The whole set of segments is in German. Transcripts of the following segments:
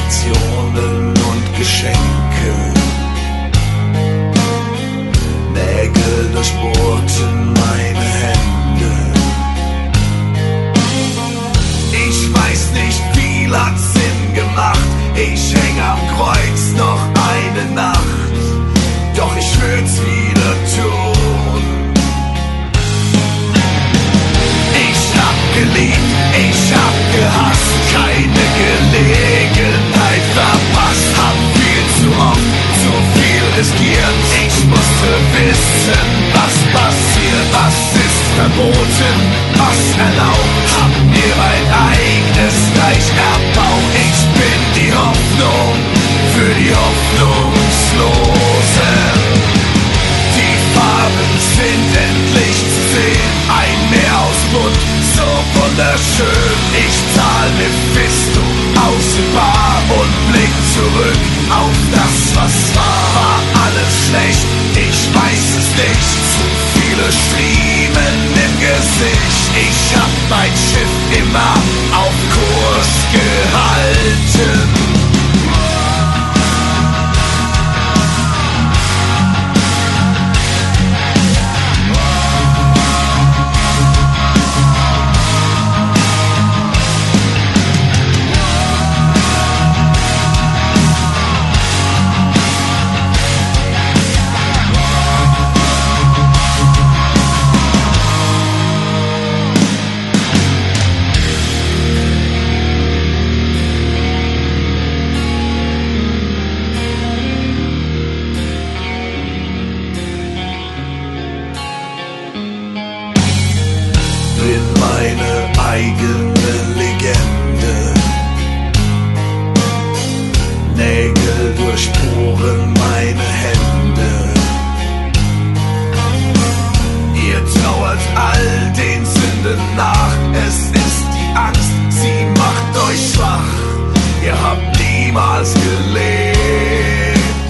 Lektionen und Geschenke. Nägel durchbohrten meine Hände. Ich weiß nicht, viel hat Sinn gemacht. Ich häng am Kreuz noch eine Nacht, doch ich würd's wieder tun. Ich hab geliebt, ich hab gehasst, keine Gelegenheit verpasst. Hab viel zu oft, zu viel riskiert. Ich musste wissen, was passiert, was ist verboten, was erlaubt. Hab mir mein eigenes Reich erbaut. Ich bin die Hoffnung für die Hoffnungslosen. Die Farben sind endlich zu sehen, ein Meer aus Bunt, so wunderschön. Ich zahl Mephisto aus dem Bar und blick zurück auf das, was war. War alles schlecht? Ich weiß es nicht. Zu viele Striemen im Gesicht. Ich hab mein Schiff immer auf Kurs gehalten. Bin meine eigene Legende. Nägel durchbohren meine Hände. Ihr trauert all den Sünden nach. Es ist die Angst, sie macht euch schwach. Ihr habt niemals gelebt.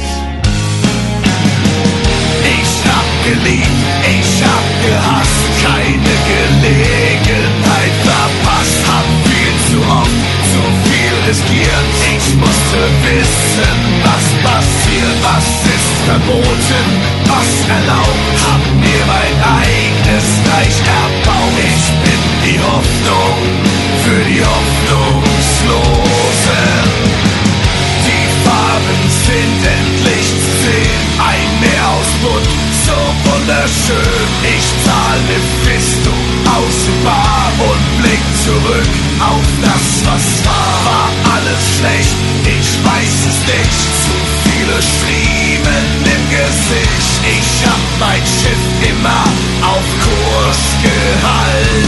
Ich hab geliebt, ich hab gehasst, keine Gelegenheit verpasst. Hab viel zu oft, zu viel riskiert. Ich musste wissen, was passiert, was ist verboten, was erlaubt. Hab mir mein eigenes Reich erbaut. Ich bin die Hoffnung für die Hoffnungslosen. Die Farben sind endlich zu sehen, ein Meer aus Bunt, so wunderschön. Ich zahl Mephisto aus dem Bar und blick zurück auf das, was war. War alles schlecht? Ich weiß es nicht. Zu viele Striemen im Gesicht. Ich hab mein Schiff immer auf Kurs gehalten.